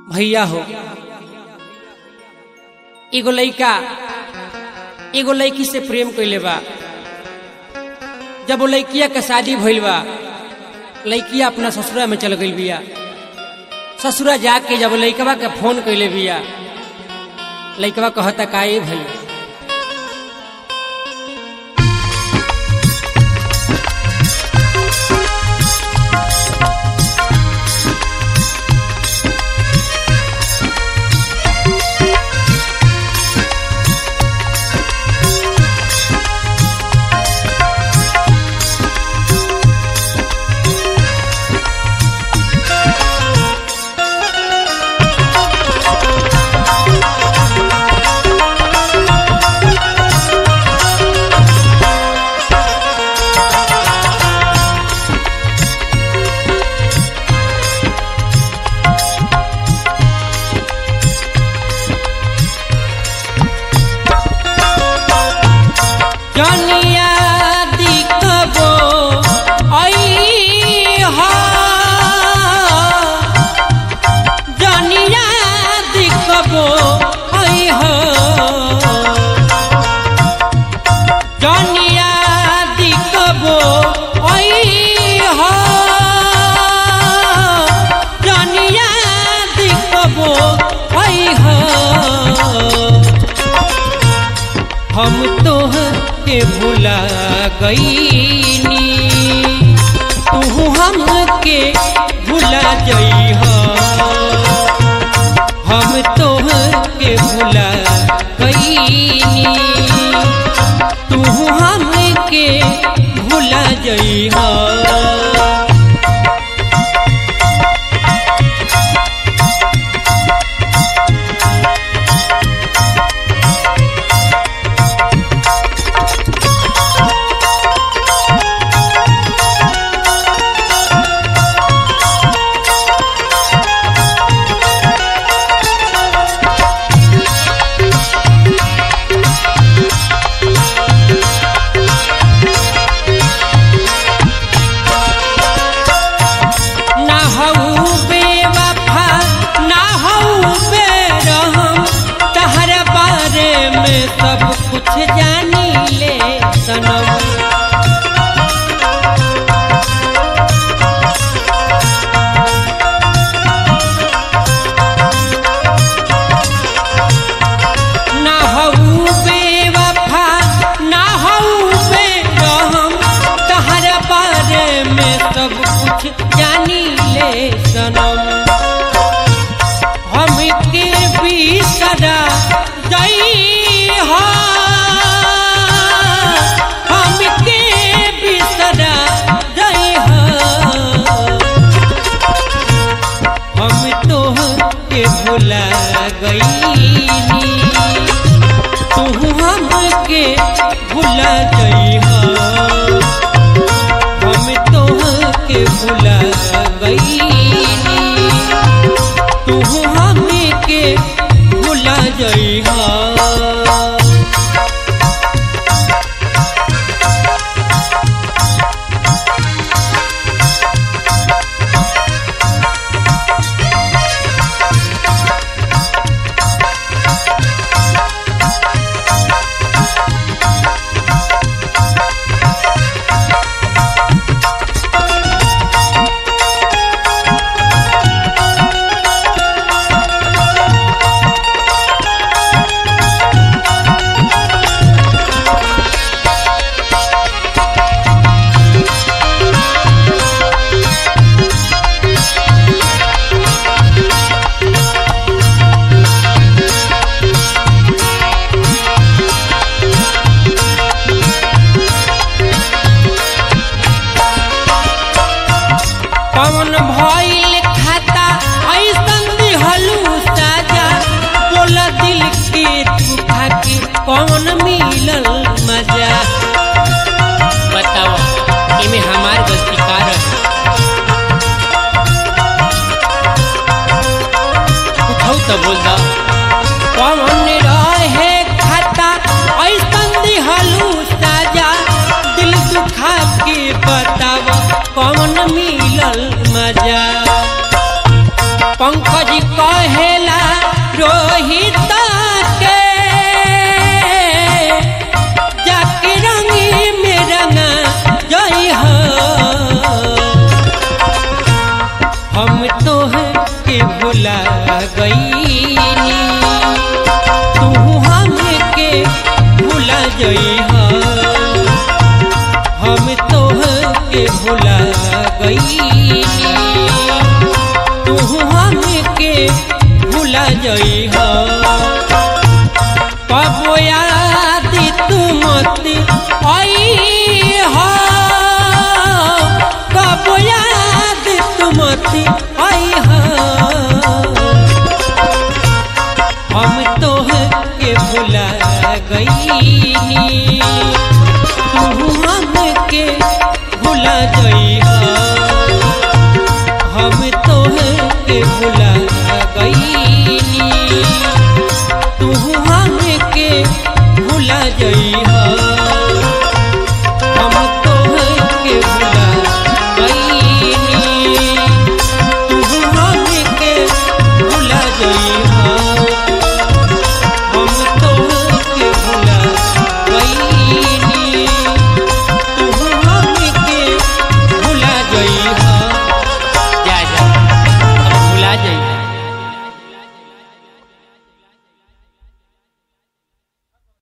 भैया हो एगो लड़का एगो लड़की से प्रेम कइले बा। जब वो लड़किया के शादी भइल बा, लड़किया अपना ससुरा में चल गई बिया। ससुरा जाके जब लड़कवा के फोन कइले बिया, लड़कवा कहता का ए भैया हम तोहके भुला गईनी, तू हमके भुला जइहा। हम तोहके भुला गईनी, तू हमके भुला जइहा। सब कुछ जानी ले सनम, ना हऊ बेवफा ना हऊ बेरहम, तहरा बारे में सब कुछ जानी ले सनम। हमके बिसरा जई भुला गईनी, तू हमके भुला जइहा। हम तोहके भुला गईनी, तू हमके भुला जइहा। कौन भइल खाता ऐसन दिहलू साजा, बोला दिल के दुखा के कौन मिलल मजा। बताओ इमे हमार गलती का रहे? कुछ तो बोल दो। कौन रहे खाता ऐसन दिहलू साजा, दिल दुखा के बताओ कौन मिलल मजा। पंकज का कहेला रोहित के जाके रंगी में रंगा जई हम तोहके भुला गईनी तू हमके भुला जई हम तोहके भुला गईनी तू हमके भुला जई कबो याद तू मत आई हो कबो याद तू मत आई हो हम तोहके भुला गईनी तू हमके भुला जई हम तोहके भुला गईनी तू हमके भुला जई